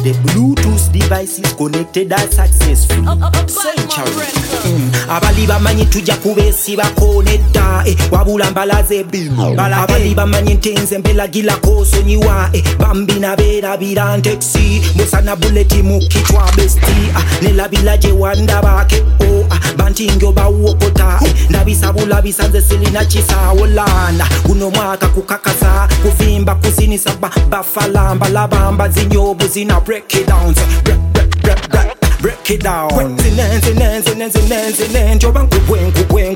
the Bluetooth devices connected are successful. Century. Abali bamanyi tujja kubesibako nedda wabula mbalaze abali bamanyi ntenze mbelagirako sonyiwa bambina beerabira nteksi musana buleti mu kichwa besti nelabira gye wandabake banti njoba wokota ndabisabula bisanze silina kisawolana guno mwaka kukakasa kuvimba kuzinisa bafalamba labamba zinyobu zina break it down break it down. Zinenzi joba nkubwen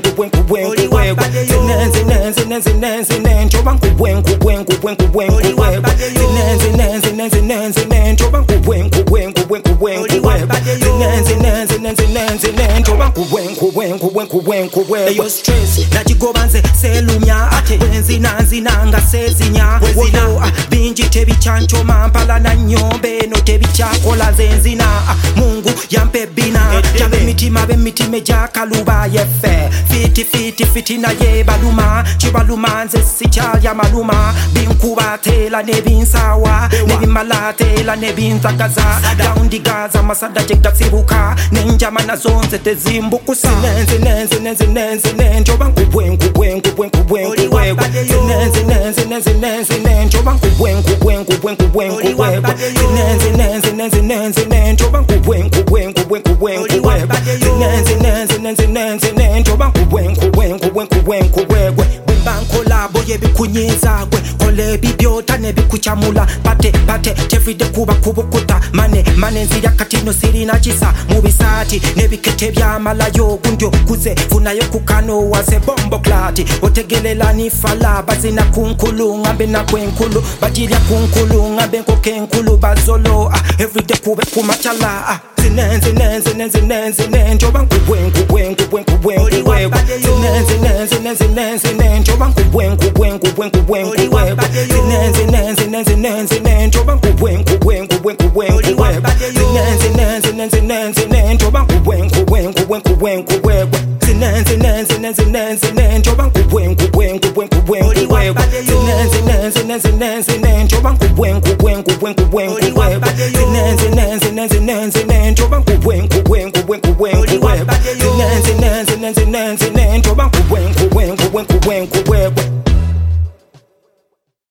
eyo stress nakigobanze selumya ate wenzinanzinanga sezinya woyo bingi tebicyancho mampala na nyombe no tebicyakola zenzina Mungu yampe bina jabe mitima jakaluba yefe fiti na ye baluma chibaluma nze sikyalya maluma binkubatela nebinsawa nebimalatela nebinzagaza downdigaza masada jegasibuka nenjama nazonze tezimbukusa njoba nkubwen njoba nkubwen bankolabo yebikunyiza gwe kole bibyota nebikuchamula pate tevide kuba kubukuta mane nzira katino sirina kisa mubisati nebikete byamalayo gundyo kuze funayo kukano wase bombo klati otegelela ni fala bazina kunkulu ngambe na kwenkulu bajilya kunkulu ngambe nkokenkulu bazolo everyday kube kumachala njoba nkubwen njoba nkubwen njoba nkubwen